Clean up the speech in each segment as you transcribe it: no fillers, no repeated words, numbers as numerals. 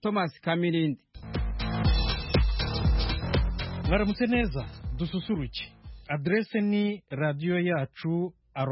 Thomas Kamirindi. Mwaramutse neza, dususuruke. Adrese ni radio yacu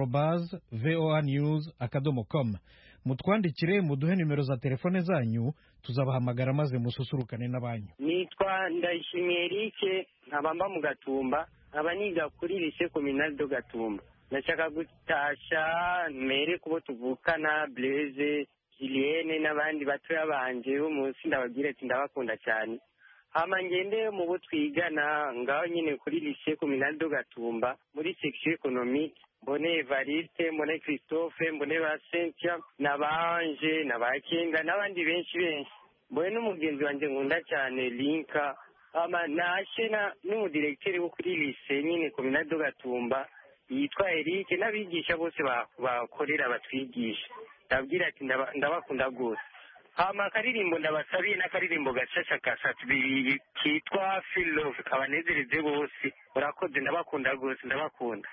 @voanews.com. Mutwandikire muduhe nimero za telefone zanyu tuzabahamagara maze mususurukane n'abanyu. Nitwa Ndayishimiye Eric, nkabamba mu Gatumba, nkaba niga kuri lycée communale de Gatumba. Nashaka gutasha mere kubo tuvukana Blaise, Julienne n'abandi batoya banje bo munsi ndababwira ati ndabakunda cyane. Hama ngende mu bo twigana ngaho nyine kuri lycée communale de Gatumba muri section économique. Mbone Evariste, mbone Christophe, mbone ba Cynthia, nabanje, nabakenga n'abandi benshi. Mbone n'umugenzi wanje nkunda cyane Linka. Ama nashena n'umudirecteur wo kuri lycée nyine communale de Gatumba yitwa Eric, n'abigisha bose bakorera batwigisha. Ndabwira ati ndabakunda gose. Hama karirimbo ndabasabiye n'akaririmbo gashasha kasatubiri kitwa Feel Love kabanezereze bose. Urakoze, ndabakunda gose, ndabakunda.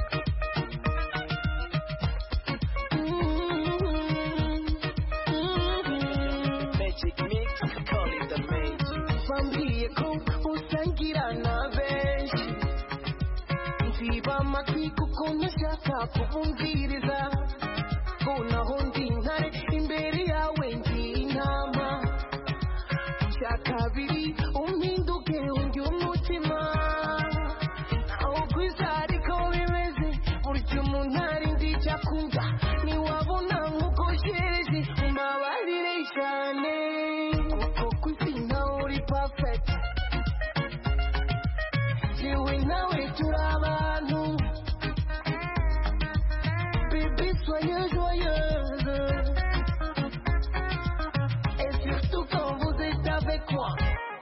Bambwiye ko usangira na benshi, nsiba amatwi kuko ntashaka kubumviriza, ko naho ndi intare imbere yawe ndi intama, icya kabiri umpinduke undi umutima, aho kwiza ariko bimeze burya umuntu ari ndi icyo akunda, ntiwabona nk'uko shereje umbabarire cyane, kuko kwizina uri perfect, jewe nawe turi abantu, bébé soyez joyeuse, et surtout quand vous êtes avec moi.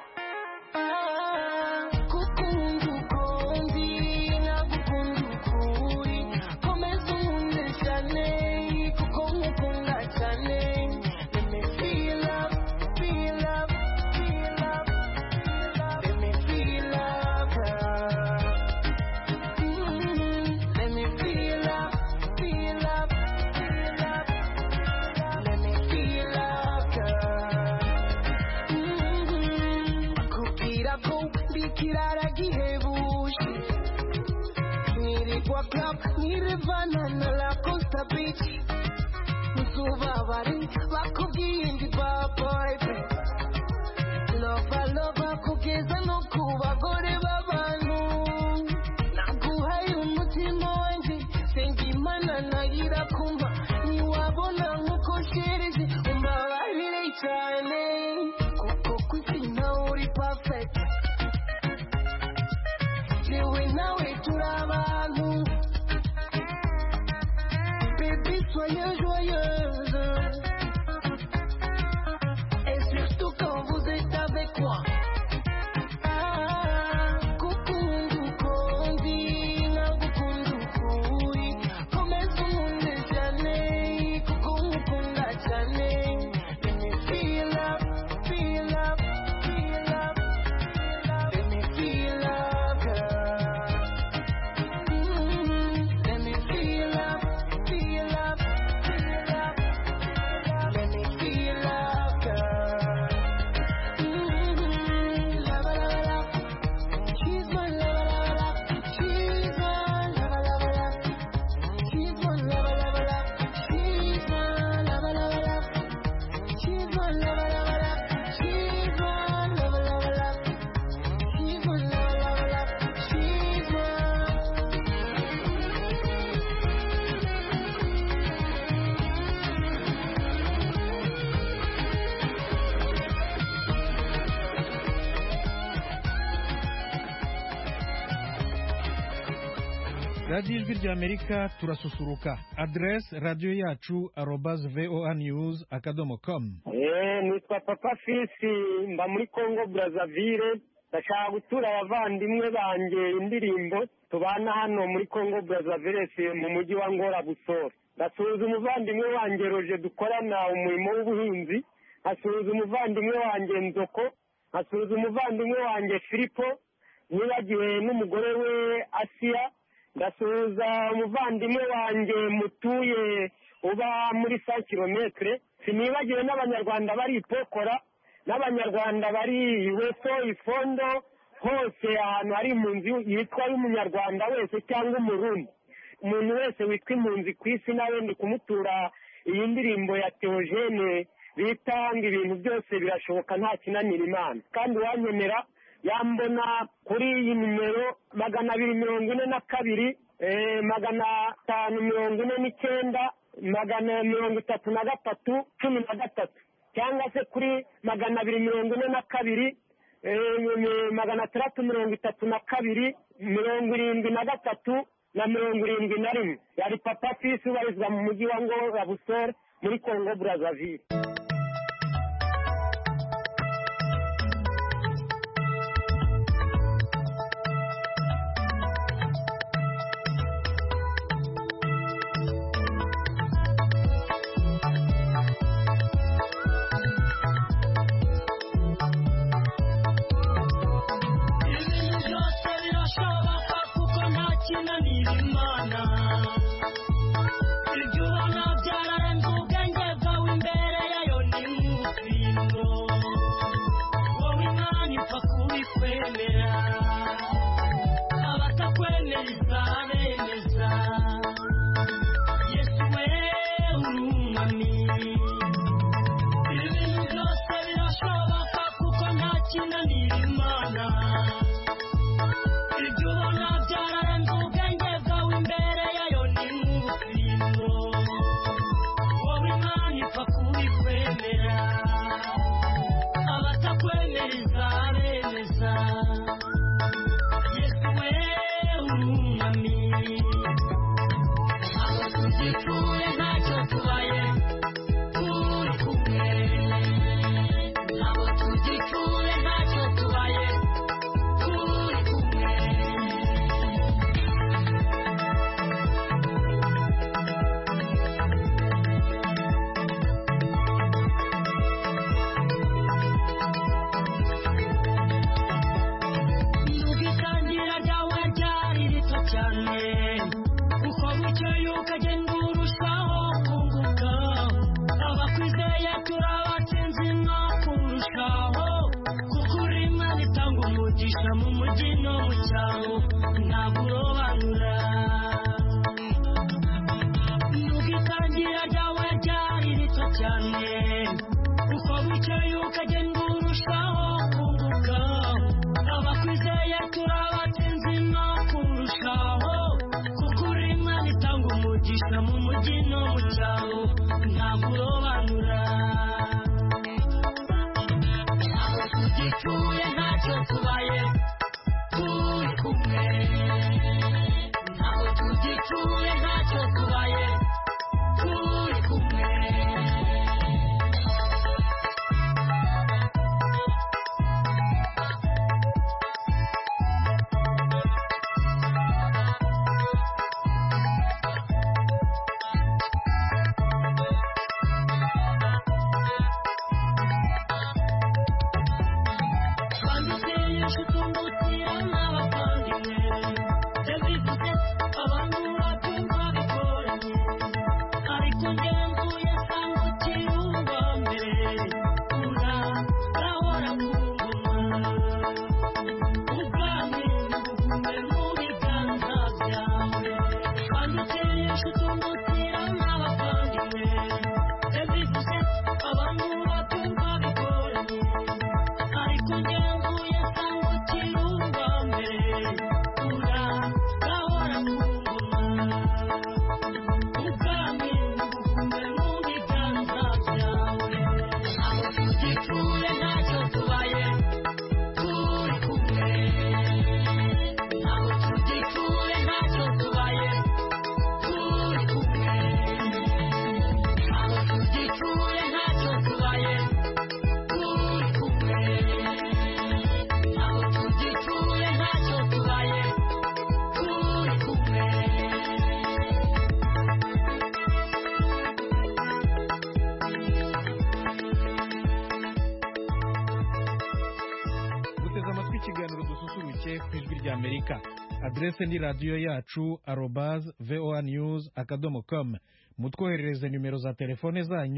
Kukundu kondi na kukundu kuri, komeza umunde cyane kuko nkukunda cyane. Let me feel love, feel love, feel love, let me feel love, girl. Let me feel love, feel love, feel love, let me feel love, girl. Kubwira ko ndikirara gihebuje, nirirwa club nirevana na la Costa Beach, uzubabare bakubwiye ndi bad boy, lova kugeza no ku bagore b'abantu, naguhaye umutima wanjye senga imana nagira kumva, ntiwabona nk'uko shereje umbabarire cyane, kuko kwizina uri perfect, jewe nawe turi abantu, bébé soyez joyeuse, et surtout quand vous êtes avec moi. Kukundu kondi na kukundu kuri, komeza umunde cyane kuko nkukunda cyane. Let me feel love, feel love, feel love, let me feel love, girl. Let me feel love, feel love, feel love, let me feel love, girl. Love, love, love, she's my love, love, love, she's my love, love, love, she's my love, love, love, she's my love, love, love, she's my love, love, love, she's my love, love, love, she's my love, love, love, she's my Radio Ijwi ry'Amerika turasusuruka. Adresse radio yacu @voanews.com. Nitwa Papa Fisi, mba muri Congo Brazzaville. Ndashaka gutura abavandimwe banjye indirimbo tubana hano muri Congo Brazzaville mu mujyi wa Ngora Busoro. Ndasuhuza umuvandimwe wanjye Roger dukorana umurimo w'ubuhinzi, asuhuza umuvandimwe wanjye Nzoko, asuhuza umuvandimwe wanjye Filipo, nibagiwe n'umugore we Asia. Ndasuhuza umuvandimwe wanjye mutuye uba muri 100 kilometre, sinibagiwe n'abanyarwanda bari Ipokora n'abanyarwanda bari weso ifondo hose ahantu hari impunzi yitwa y'umunyarwanda wese cyangwa umurundi, umuntu wese witwa impunzi ku isi nawe ndi kumutura iyi ndirimbo ya Theogene bita ngo ibintu byose birashoboka nta kinanira Imana. Kandi wanyemera yambona kuri iyi nimero 242 549 133 13 cyangwa se kuri 242 632 73 na 71. Yari Papa Fisi ubarizwa mu mujyi wa Ngora Busore muri Congo Brazzaville. Adrese ni radio yacu @voanews.com. Mutwoherereze nimero za telefone zanyu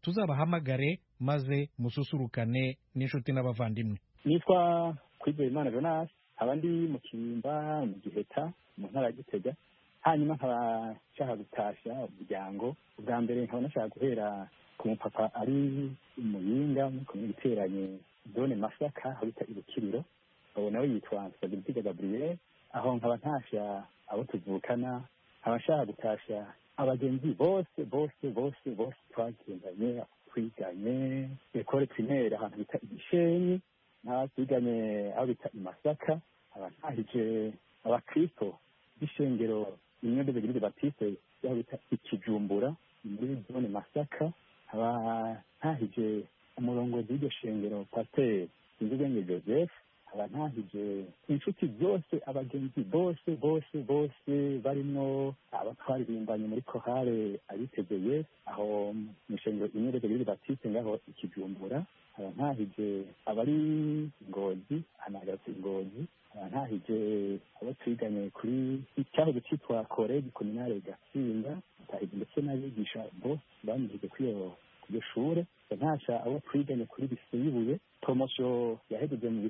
tuzabahamagare maze mususurukane n'inshuti n'abavandimwe. nitwa Kwizeyimana Jonas, abandi mu Kirimba mu Giheta mu ntara ya Gitega. Hanyuma nkaba nshaka gutashya umuryango. Ubwa mbere nkaba nashaka guhera ku mupapa ari Muyinga mu giteranye zone Masaka aho bita Ibukiriro, abo nawe yitwa Nsabimana Gabriel. Aho nkaba ntashya abo tuvukana, nkaba nshaka gutashya abagenzi bose twagendanye twiganye ekole primaire ahantu bita Igishenyi, twiganye aho bita Masaka. Abantahije abakristo b'ishengero Union de l'Église Baptiste aho bita Ikijumbura muri zone Masaka. Abantahije umurongozi w'iryo shengero Pasteur Sinzubwenge Joseph. Abantahije inshuti zose, abagenzi bose barimwo abatwaririmbanye muri korale Abiteze aho mu shengero Union de l'Église Baptiste ngaho Ikijumbura. Abantahije abari Ngozi, anagatse Ngozi. Abantahije abo twiganye kuri icyahoze cyitwa College Communale Gatsinda, abantahije ndetse n'abigisha bose banyigije kuri iyo shure. Ntasha abo twiganye kuri lycée y'Ibuye, promotion yahejeje mu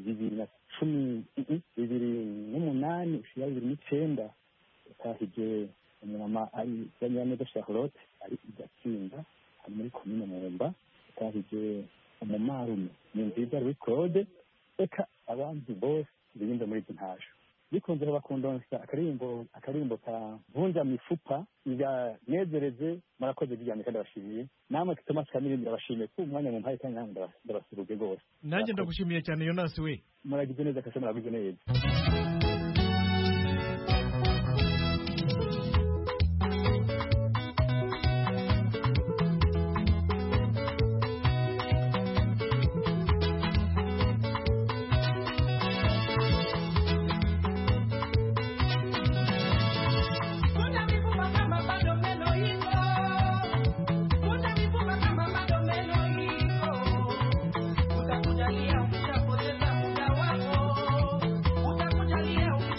2018 ushira 2019. Abantahije umama ari Daniel Charlotte ari Gatsinda ari muri commune Mumba. Abantahije umumarume ni nziza Louis Claude. Eka abandi bose birinda muri ntasho bikunze bakundonsa akarimbo ka Vunja Mifupa iga nezereze. Murakoze bijyanye kandi bashimiye namwe Thomas Kamiri ndabashimiye ku mwanya mu mpaye kandi ndabasubize rwose. Nanjye ndagushimiye cyane Jonas we. Muragize neza kashe muragize neza. Utakujalia ukishapoteza muda wako, utakujalia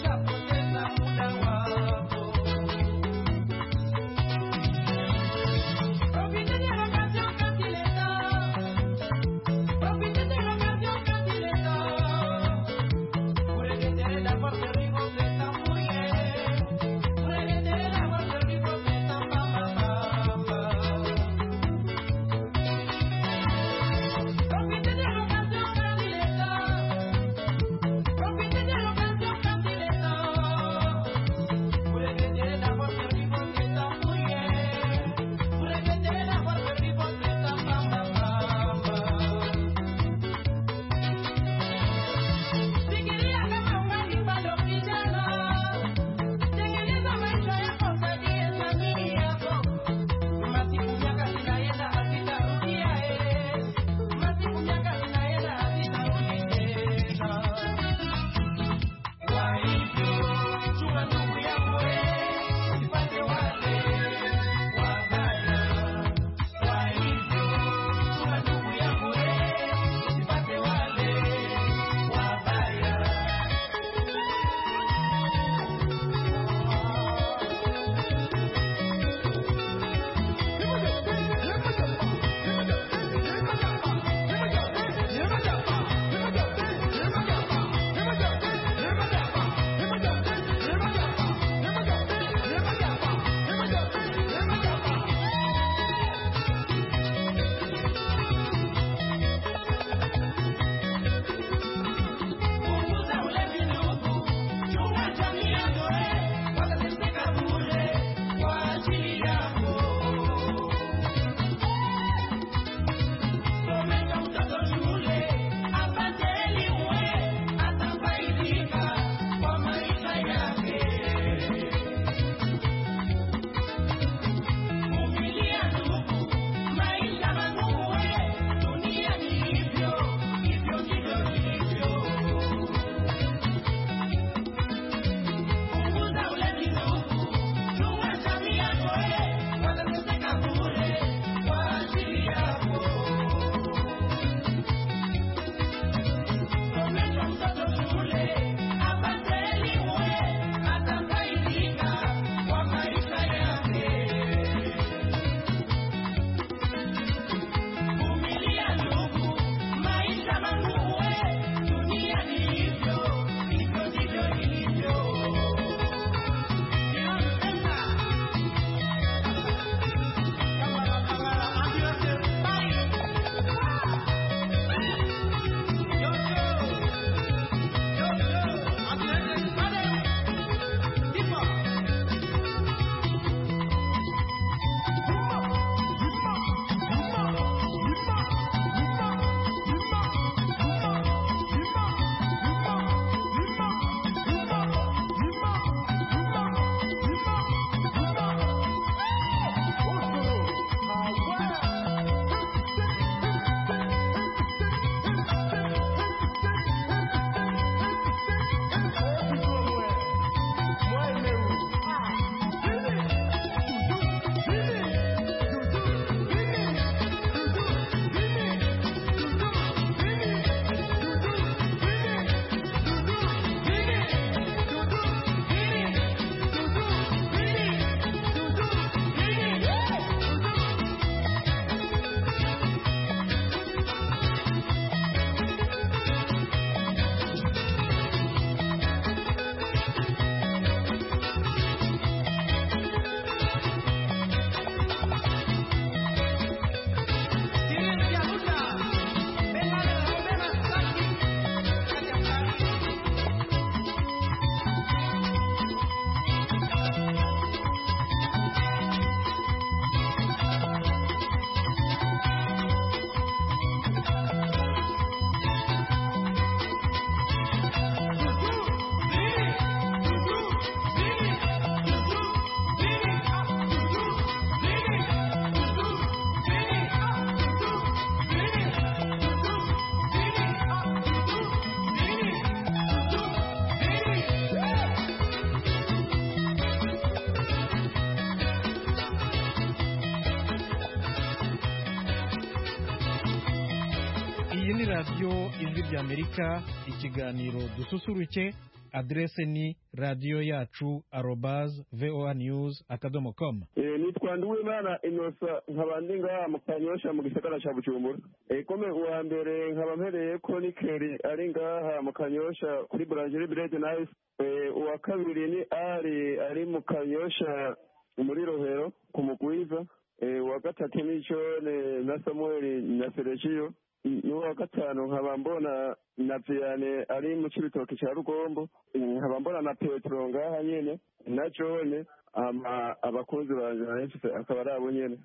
iyi ni radiyo ijwi ry'Amerika, ikiganiro dususuruke. Adrese ni radiyo yacu @voanews.com. Nitwa Nduwimana Innocent, nkaba ndi ngaha mu Kanyosha mu gisagara ca Bujumbura. Kome uwa mbere nkaba mpereye Chronicle ari ngaha mu Kanyosha kuri Boulangerie Bread Nice. Uwa kabiri ni ari mu Kanyosha muri Rohero ku Mugwiza. Uwa gatatu ni John na Samuel na Sergio. N'uwa gatanu nkaba mbona na Vianney ari mu Cibitoke ca Rugombo. Nkaba mbona na Petro ngaha nyene na John, abakunzi banje nahise akaba ari abo nyene.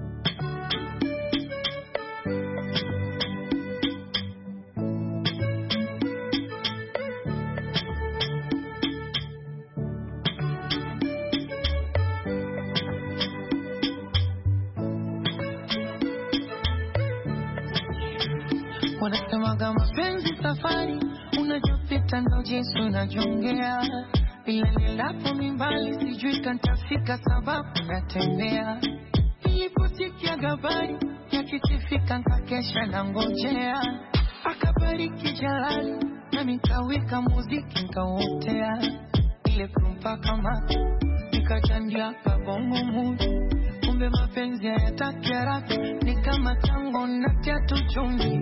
Wanasemaga mapenzi safari, unajopita ndo jinsi unajongea. Bila nilapo mimbali sijui kantafika sababu natembea. Niliposikia habari yakisifika nkakesha na ngojea. Akabariki jalali na nikaweka muziki nkauotea. Ile kumpa kama nikajandia kabongo mudu. Kumbe mapenzi hayataki haraka, ni kama tango na kiatu chumvi.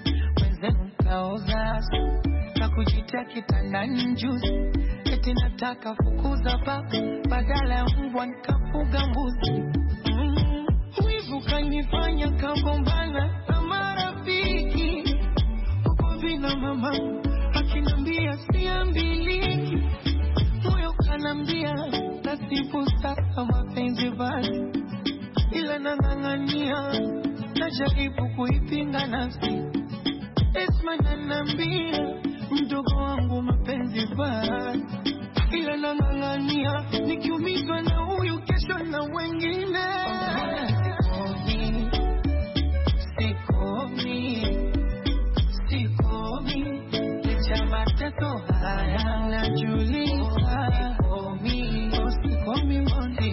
Kaoza na kujitia kitandani njuzi, eti nataka fukuza paka badala ya mbwa nikafuga mbuzi. Wivu kanifanya kagombana na marafiki, uko vina mama akinambia siambiliki, moyo kanambia nasibu sasa mapenzi basi, ila nang'ang'ania najaribu kuipinga nafsi. Esma nanambia mdogo wangu mapenzi basi, ila nang'ang'ania nikiumizwa na huyu kesho na wengine. Sikomi licha mateso haya najuliza. Sikomi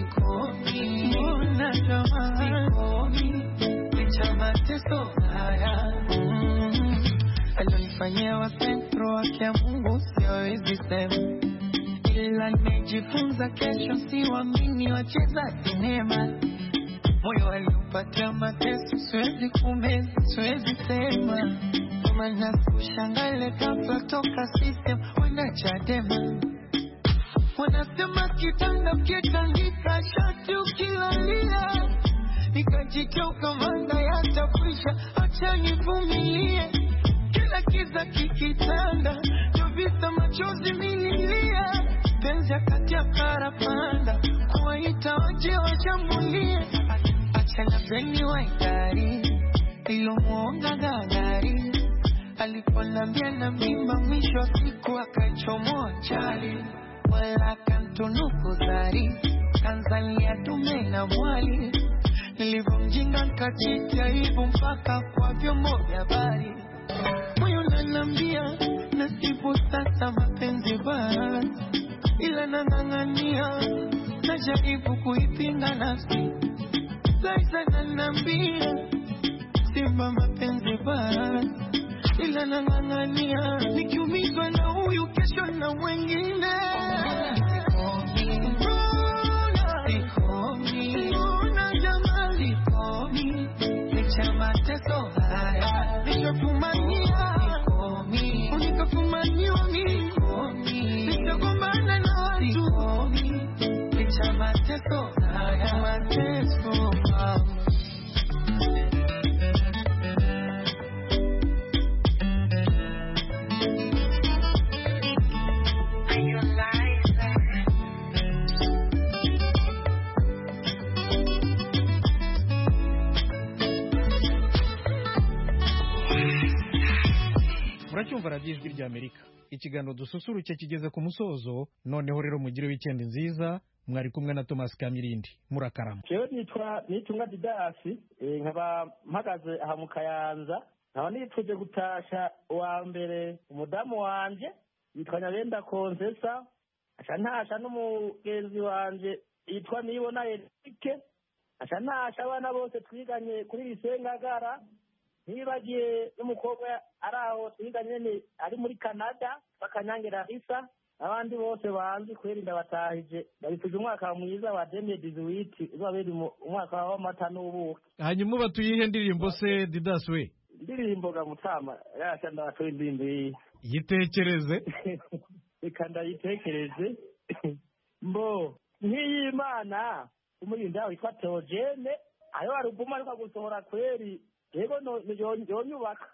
mbona jamani, licha mateso haya. Alionifanyia wa Petro wake ya Mungu siwezi sema, ila nimejifunza kesho siwaamini wacheza sinema. Moyo aliupatia mateso siwezi kumeza, siwezi sema. Maana kushangale kabla toka system wenda Chadema. Wanasema kitanda kitandika shati ukilalia, nikajitoka manda yatafisha, acha nivumilie. Kila kiza kikitanda, jovisa machozi mililia. Penzi akati ya karapanda, kuwaita waje wajambulie. Achana beni wa idari, ilo muonga gagari. Aliponambia na mimba mwisho siku akachomoa chali. Wala kantunuku zari, Tanzania dume na mwali. Nilivomjinga nkajitia hivu mpaka kwa vyombo vya habari. Moyo nanambia nasibu sasa mapenzi basi, ila nang'ang'ania najaribu kuipinga nafsi. Laisa nanambia simba mapenzi basi, ila nang'ang'ania nikiumizwa na huyu kesho na wengine. Mbona jamani, licha mateso haya nishafumania, unikafumaniwa mimi, nitagombana na watu, licha mateso haya, mateso mama. Muracyumva radiyo ijwi ry'Amerika, ikiganiro dususuruke kigeze ku musozo. Noneho rero mugire weekend nziza. Mwari kumwe na Thomas Kamirindi, murakarama. Jewe nitunga Didasi, nkaba mpagaze aha mu Kayanza. Nkaba nipfuje gutasha uwa mbere umudamu wanje yitwa Nyabenda Konsesa, aca ntasha n'umugenzi wanje yitwa Nibona Eric, aca ntasha abana bose twiganye kuri Lisengagara, ntibagiye n'umukobwa ari aho twiga nyene ari muri Canada bakanyangira isa abandi bose banzi kweri ndabatahije babifuje umwaka mwiza wa 2018 uzabera umwaka w'amata n'ubuki. hanyuma batuyihe ndirimbo se Didas we? Indirimbo ga Mutama yasha ndatoye indirimbo yitekereze. reka ndayitekereze. Mbo nk'iyimana umurinda witwa Theogene ayo arubuma ariko gusohora kweri yego yonyubaka.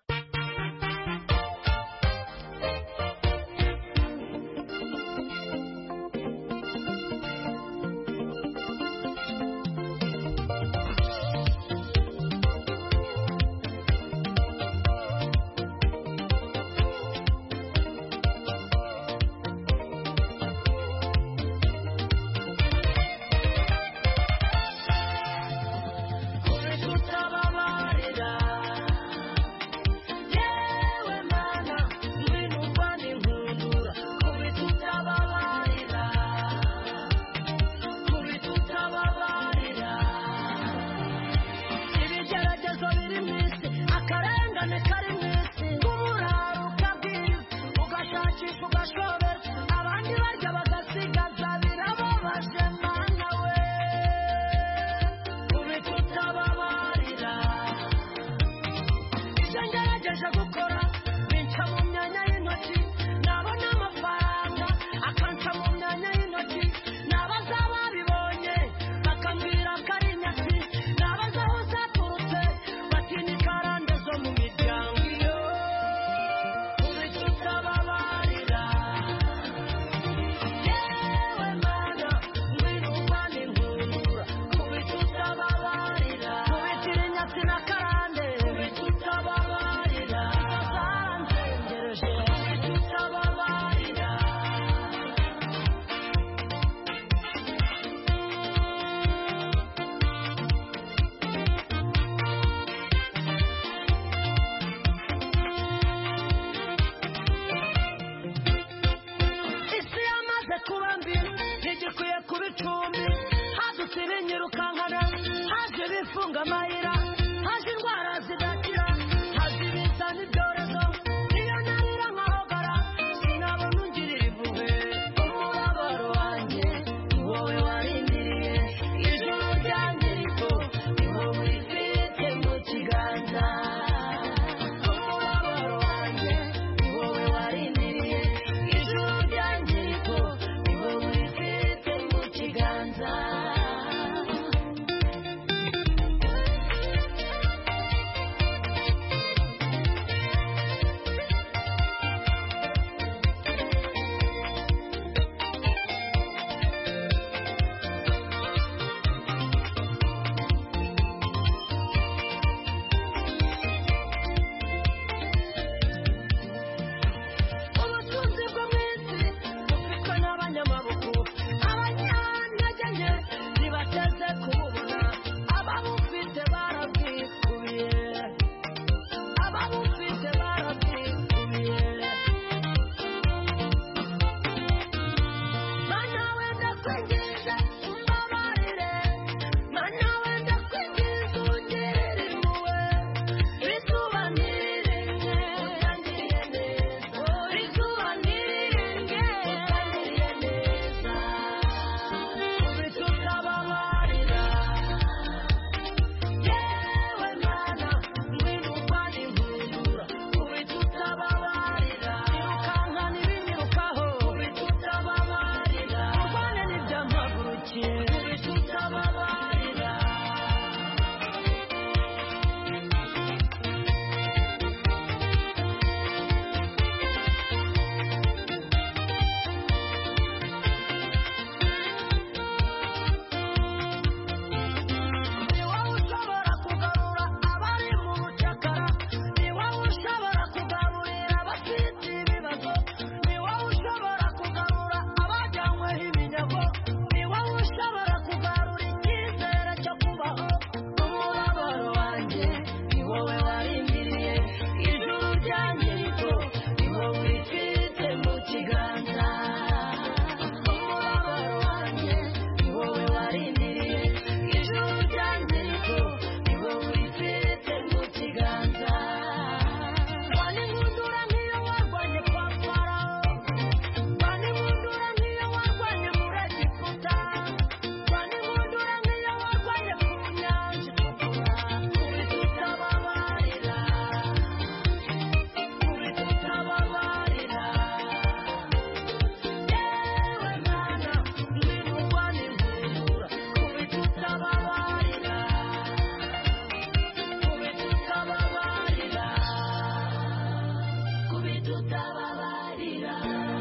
utababarira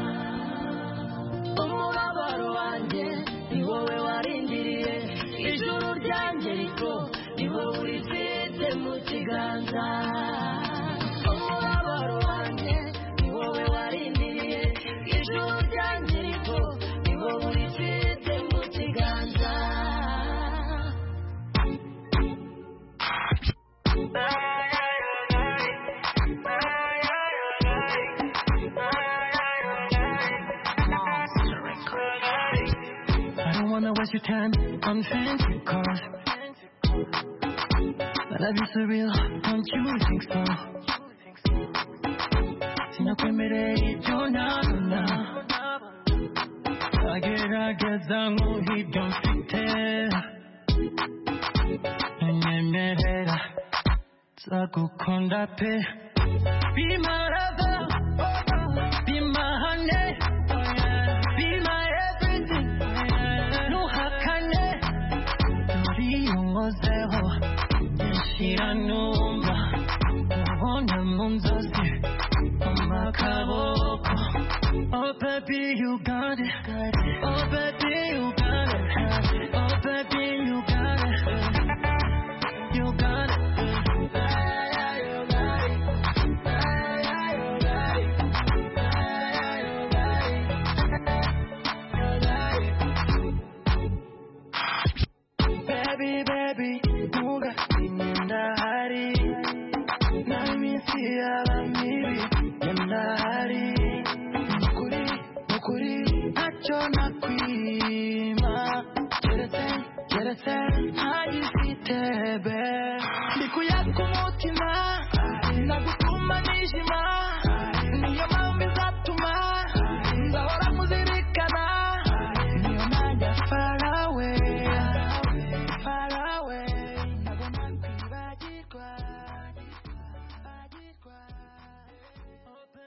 umubabaro wanjye ni wowe warindiriye ijuru ryanjye rito ni wowe urifite mu kiganza umubabaro wanjye ni wowe warindiriye ijuru ryanjye rito ni wowe urifite mu kiganza I don't wanna waste your time on fancy cars. Love you so real, don't you think so? Sinakwemereye ibyo nabona agerageza nk'uhibyo mfite nyemerera nzagukunda pe be my lover, be my honey, be my everything ntuhakane turiyongozeho nshira numva ubona mu nzozi amakaboko oh baby you got it oh baby you got it oh baby you got it you got it baby nuga ndahari naminsi y'abamibi ndahari nukuri ntacyo nakwima keretse ntagifite be ndikuya ku mutima nagutuma nijima